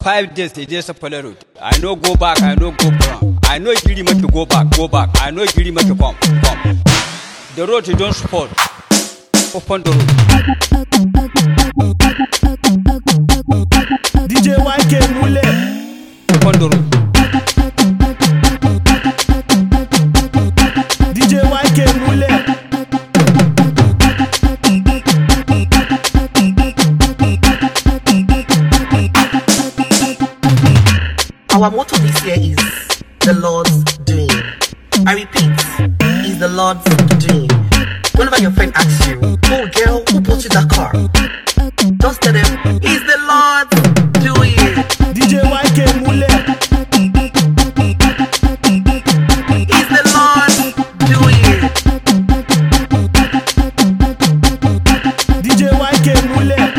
5 days they just follow road. I no go back, I no go front. I no giri make you go back. I no giri make you come. The road you don't support. Open the road. DJ YK Mule. Open the road. DJ YK Mule. Our motto this year is the Lord's doing. I repeat, is the Lord's doing. Whenever your friend asks you, oh girl, who bought you that car? Just tell them, it's the Lord's doing. DJ YK Mule. It's the Lord's doing. DJ YK Mule.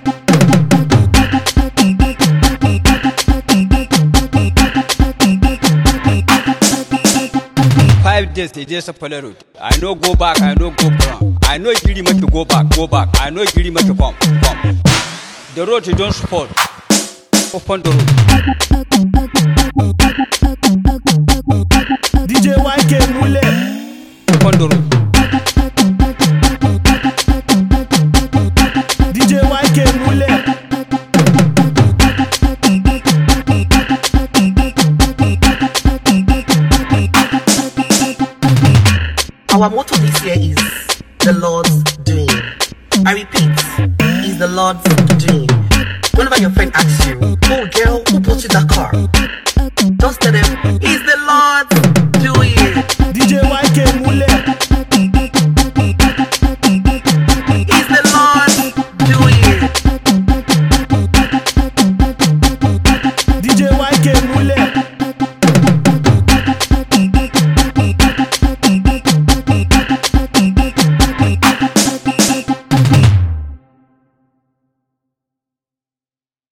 5 days they just follow road. I no go back, I no go front. I no giri make you go back. I no giri make you come. The road you don't support. Open the road. DJ YK Mule. Open the road. DJ YK Mule. Our motto this year is the Lord's doing. I repeat, is the Lord's doing. Whenever your friend asks you, oh girl,